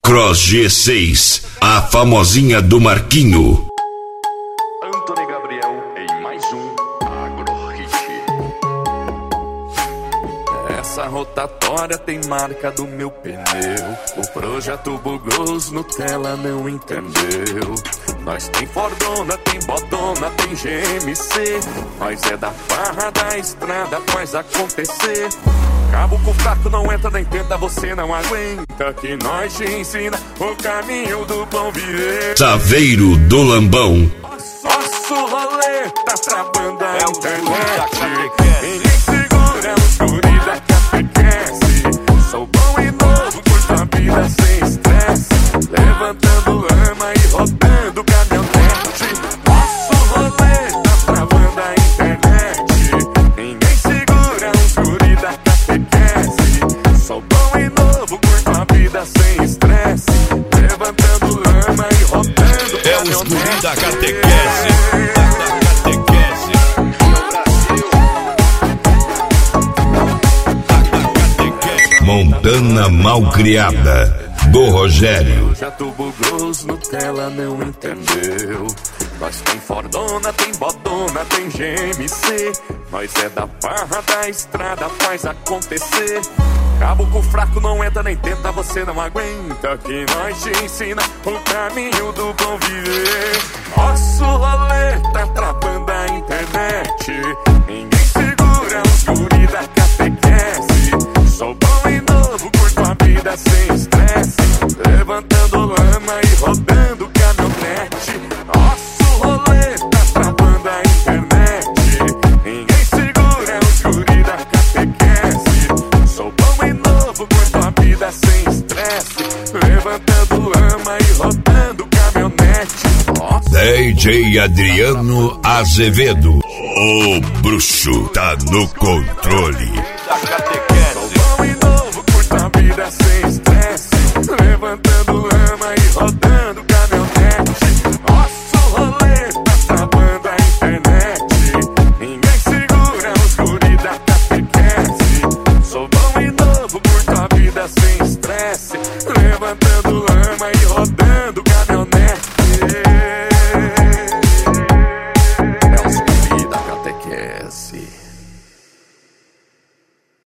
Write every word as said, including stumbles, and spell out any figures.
Cross G seis, a famosinha do Marquinho. Antony Gabriel em mais um Agro Hit. Essa rotatória tem marca do meu pneu. O projeto bugou, os Nutella não entendeu. Nós tem Fordona, tem Bodona, tem G M C. Nós é da farra da estrada, faz acontecer. Cabo com fraco não entra nem tenta, você não aguenta. Que nós te ensina o caminho do bom viver. Saveiro do Lambão. Nosso rolê tá travando a internet. Ninguém segura os guri da catequese. Sou bom e novo, curto a vida sem estresse. Levantando lama e rodando caminhonete. Nosso rolê tá travando a internet. Ninguém segura os guri da catequese. Sou bom e novo, curto a vida sem estresse. Levantando lama e rodando caminhonete. É os guri da catequese. Montana Malcriada, do Rogério. Já tu bugou, os Nutella não entendeu. Nós tem Fordona, tem Bodona, tem G M C. Nós é da farra da estrada, faz acontecer. Cabo com fraco não entra nem tenta, você não aguenta. Que nós te ensina o caminho do bom viver. Nosso rolê tá travando a internet. Ninguém segura os guri da catequese. Sou bom e novo, curto a vida sem estresse. Levantando lama e rodando caminhonete. Nosso rolê tá travando a internet. Ninguém segura os guri da catequese. Sou bom e novo, curto a vida sem estresse. Levantando lama e rodando caminhonete. Nossa. D J Adriano Azevedo. O bruxo tá no controle. Vida sem estresse, levantando lama e rodando caminhonete. Nosso rolê tá travando a internet. Ninguém segura os guri da catequese. Sou bom e novo, curto a vida sem estresse. Levantando lama e rodando